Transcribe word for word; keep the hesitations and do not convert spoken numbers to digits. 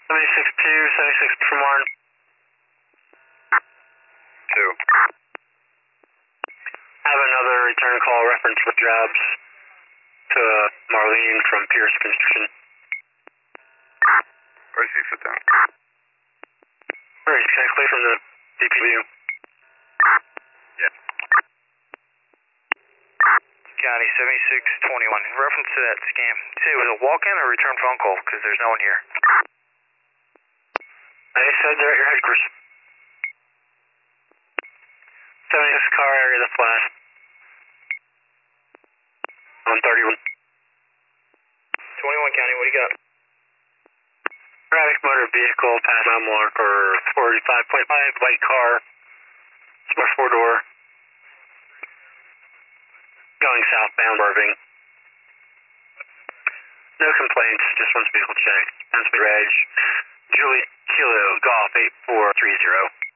seventy-six two, seventy-six from Warren. Two. Have another return call reference for jobs to Marlene from Pierce Construction. Where's he sit down? Alright, can I clear from the D P W? Yeah. County seventy-six twenty-one. In reference to that scam, say it was a walk-in or a return phone call because there's no one here. I said they're at your headquarters. seventy-six car area, the flash. On thirty-one. twenty-one County, what do you got? Traffic motor vehicle past mile marker forty-five point five, white car. Smart four door. Going southbound, Irving. No complaints, just wants vehicle check. That's reg. Julie Kilo Golf eight four three zero.